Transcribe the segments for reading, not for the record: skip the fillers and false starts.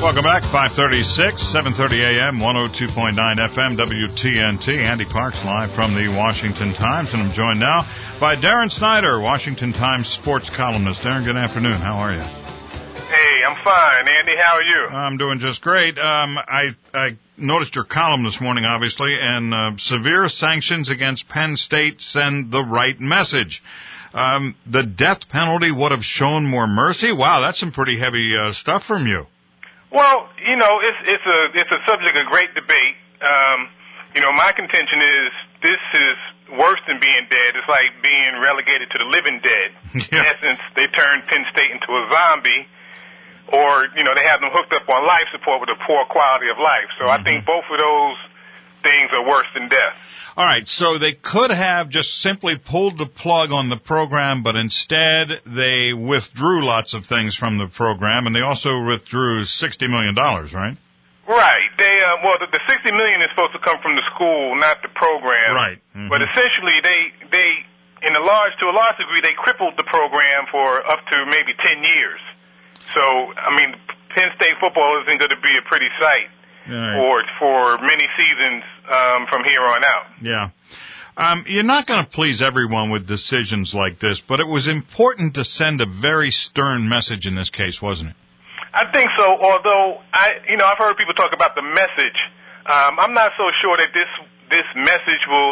Welcome back. 536, 730 AM, 102.9 FM, WTNT. Andy Clark's live from the Washington Times, and I'm joined now by Darren Snyder, Washington Times sports columnist. Darren, good afternoon. How are you? Hey, I'm fine. Andy, how are you? I'm doing just great. I noticed your column this morning, obviously, and severe sanctions against Penn State send the right message. The death penalty would have shown more mercy. Wow, that's some pretty heavy stuff from you. Well, you know, it's a subject of great debate. You know, my contention is this is worse than being dead. It's like being relegated to the living dead. Yeah. In essence, they turned Penn State into a zombie, or, you know, they have them hooked up on life support with a poor quality of life. So I think both of those things are worse than death. All right, so they could have just simply pulled the plug on the program, but instead they withdrew lots of things from the program, and they also withdrew $60 million, right? Right. They well, the $60 million is supposed to come from the school, not the program. Right. But essentially, they to a large degree, they crippled the program for up to maybe 10 years. So, I mean, Penn State football isn't going to be a pretty sight. Right. For many seasons from here on out. Yeah. You're not going to please everyone with decisions like this, but it was important to send a very stern message in this case, wasn't it? I think so, although I've heard people talk about the message. I'm not so sure that this message will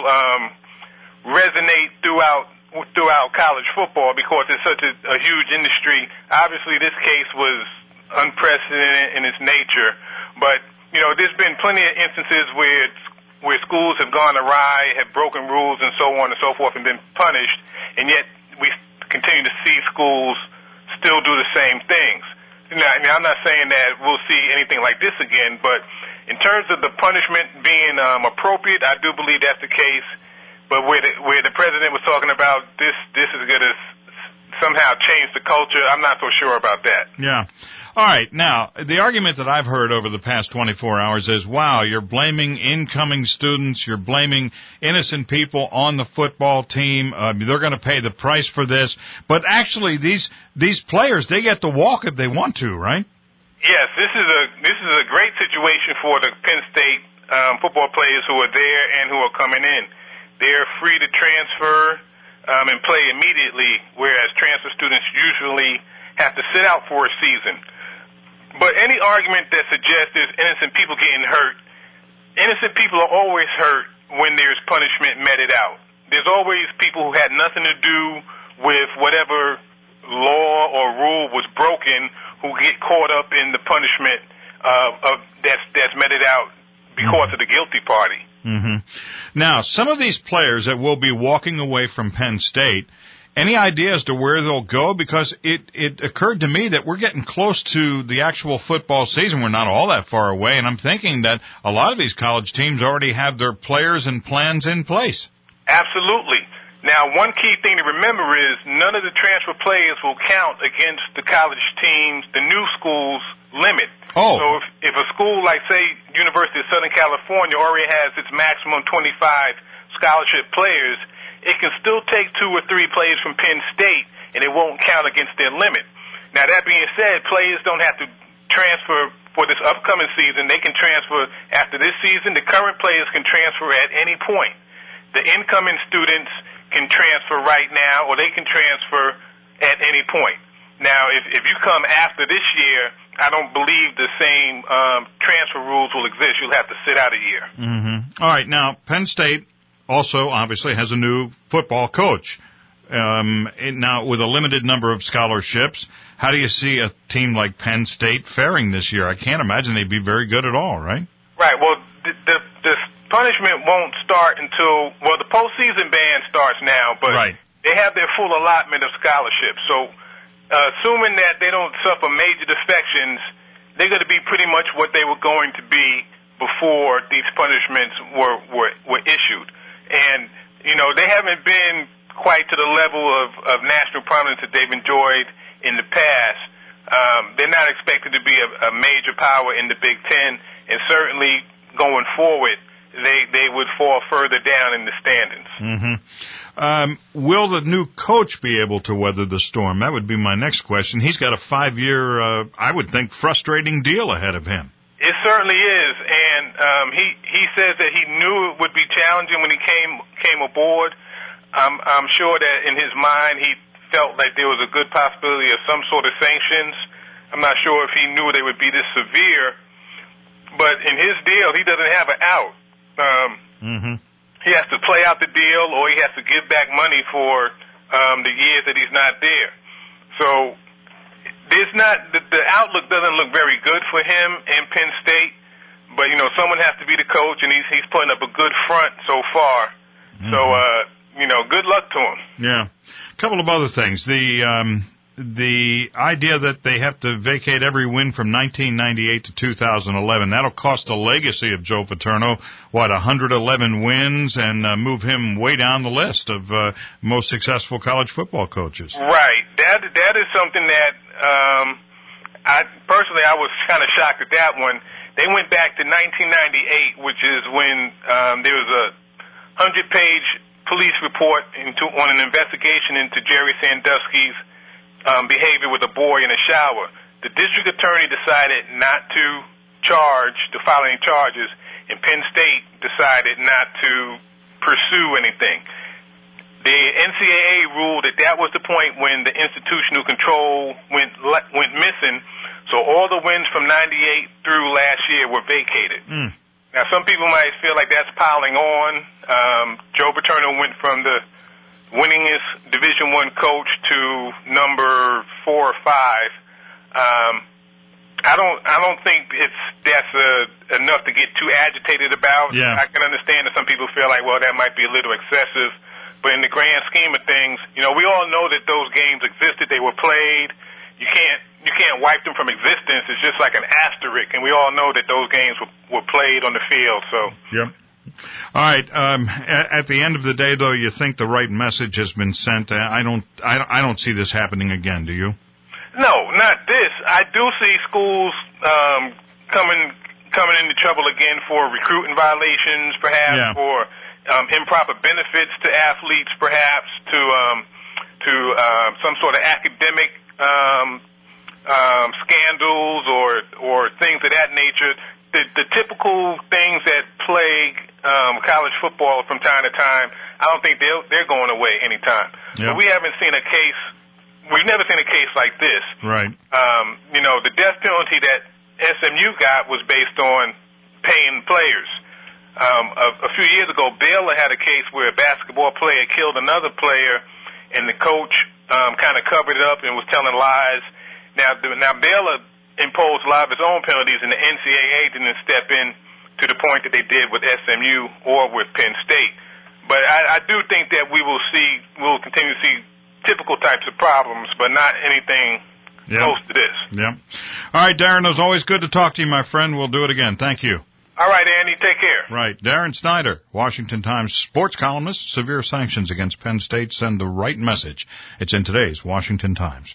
resonate throughout college football because it's such a huge industry. Obviously, this case was unprecedented in its nature, but you know, there's been plenty of instances where schools have gone awry, have broken rules and so on and so forth and been punished, and yet we continue to see schools still do the same things. Now, I mean, I'm not saying that we'll see anything like this again, but in terms of the punishment being appropriate, I do believe that's the case. But where the president was talking about this is going to somehow change the culture, I'm not so sure about that. Yeah. All right. Now, the argument that I've heard over the past 24 hours is, wow, you're blaming incoming students, you're blaming innocent people on the football team, they're going to pay the price for this. But actually, these players, they get to walk if they want to, right? Yes, this is a great situation for the Penn State football players who are there and who are coming in. They're free to transfer and play immediately, whereas transfer students usually have to sit out for a season. But any argument that suggests there's innocent people getting hurt, innocent people are always hurt when there's punishment meted out. There's always people who had nothing to do with whatever law or rule was broken who get caught up in the punishment that's meted out because of the guilty party. Mm-hmm. Now, some of these players that will be walking away from Penn State, any idea as to where they'll go? Because it occurred to me that we're getting close to the actual football season. We're not all that far away, and I'm thinking that a lot of these college teams already have their players and plans in place. Absolutely. Now, one key thing to remember is none of the transfer players will count against the college teams, the new school's limit. Oh. So if a school like, say, University of Southern California already has its maximum 25 scholarship players, it can still take 2 or 3 players from Penn State, and it won't count against their limit. Now, that being said, players don't have to transfer for this upcoming season. They can transfer after this season. The current players can transfer at any point. The incoming students can transfer right now, or they can transfer at any point. Now, if you come after this year, I don't believe the same transfer rules will exist. You'll have to sit out a year. Mm-hmm. All right. Now, Penn State also obviously has a new football coach. Now, with a limited number of scholarships, how do you see a team like Penn State faring this year? I can't imagine they'd be very good at all, right? Right. Well, the punishment won't start until, well, the postseason ban starts now, but right. They have their full allotment of scholarships. So, assuming that they don't suffer major defections, they're going to be pretty much what they were going to be before these punishments were issued. And, you know, they haven't been quite to the level of national prominence that they've enjoyed in the past. They're not expected to be a major power in the Big Ten, and certainly going forward, they would fall further down in the standings. Will the new coach be able to weather the storm? That would be my next question. He's got a 5-year, I would think, frustrating deal ahead of him. It certainly is, and he says that he knew it would be challenging when he came aboard. I'm sure that in his mind he felt like there was a good possibility of some sort of sanctions. I'm not sure if he knew they would be this severe, but in his deal, he doesn't have an out. He has to play out the deal, or he has to give back money for the years that he's not there. So the outlook doesn't look very good for him in Penn State. But someone has to be the coach, and he's putting up a good front so far. So good luck to him. Yeah, a couple of other things. The idea that they have to vacate every win from 1998 to 2011, that'll cost the legacy of Joe Paterno, 111 wins, and move him way down the list of most successful college football coaches. Right. That is something that I was kind of shocked at that one. They went back to 1998, which is when there was a 100-page police report on an investigation into Jerry Sandusky's behavior with a boy in a shower. The district attorney decided not to file any charges, and Penn State decided not to pursue anything. The NCAA ruled that was the point when the institutional control went missing, so all the wins from 98 through last year were vacated. Now, some people might feel like that's piling on. Joe Paterno went from the winningest Division I coach to number 4 or 5. I don't think that's enough to get too agitated about. Yeah. I can understand that some people feel like, well, that might be a little excessive. But in the grand scheme of things, we all know that those games existed. They were played. You can't wipe them from existence. It's just like an asterisk, and we all know that those games were played on the field. So. Yep. All right. At the end of the day, though, you think the right message has been sent. I don't see this happening again. Do you? No, not this. I do see schools coming into trouble again for recruiting violations, perhaps, for improper benefits to athletes, perhaps to some sort of academic scandals or things of that nature. The typical things that plague college football from time to time, I don't think they're going away anytime. Yep. But we haven't seen a case. We've never seen a case like this. Right. The death penalty that SMU got was based on paying players. A few years ago, Baylor had a case where a basketball player killed another player, and the coach kind of covered it up and was telling lies. Now Baylor imposed a lot of its own penalties, and the NCAA didn't step in to the point that they did with SMU or with Penn State. But I do think that we'll continue to see typical types of problems, but not anything close to this. Yeah. All right, Darren, it was always good to talk to you, my friend. We'll do it again. Thank you. All right, Andy, take care. Right. Darren Snyder, Washington Times sports columnist. Severe sanctions against Penn State send the right message. It's in today's Washington Times.